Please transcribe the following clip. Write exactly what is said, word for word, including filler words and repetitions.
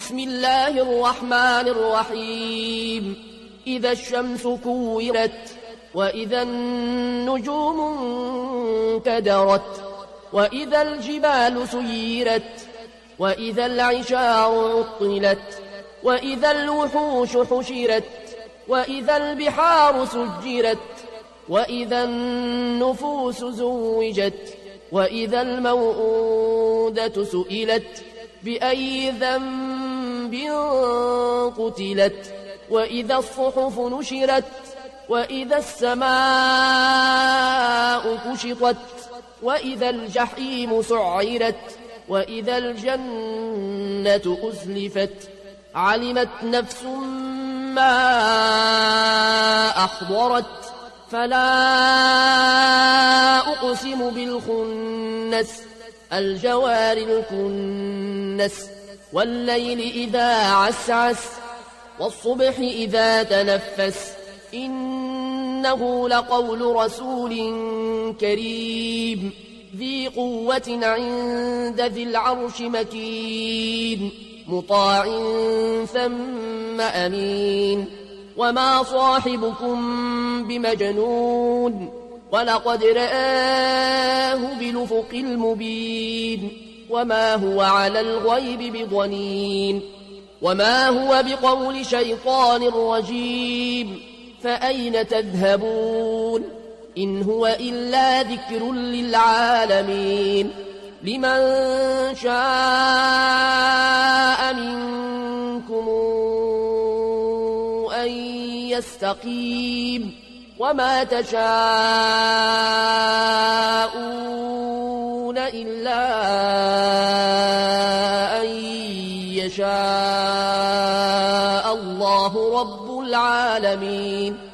بسم الله الرحمن الرحيم إذا الشمس كورت وإذا النجوم انكدرت وإذا الجبال سيرت وإذا العشار عطلت وإذا الوحوش حشرت وإذا البحار سجرت وإذا النفوس زوجت وإذا الموءودة سئلت بأي ذنب قتلت وإذا الصحف نشرت وإذا السماء كشطت وإذا الجحيم سعرت وإذا الجنة أزلفت علمت نفس ما أحضرت فلا أقسم بالخنس الجوار الكنس والليل إذا عسعس والصبح إذا تنفس إنه لقول رسول كريم ذي قوة عند ذي العرش مكين مطاع ثم أمين وما صاحبكم بمجنون ولقد رآه بالأفق المبين وما هو على الغيب بضنين وما هو بقول شيطان رجيم فأين تذهبون إن هو إلا ذكر للعالمين لمن شاء منكم أن يستقيم وما تشاءون إلا أن يشاء الله رب العالمين.